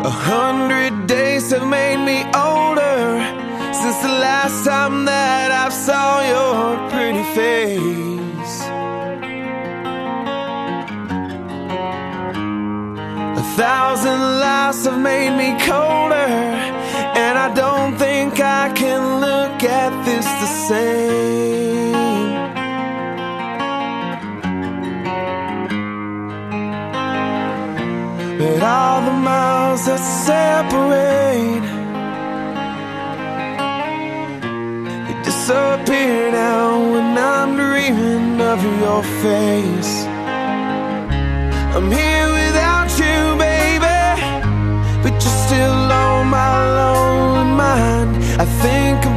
100 days have made me older since the last time that I saw your pretty face. 1,000 lives have made me colder, and I don't think I can look at this the same. But all the miles that separate, they disappear now when I'm dreaming of your face. I'm here without you, baby, but you're still on my lonely mind. I think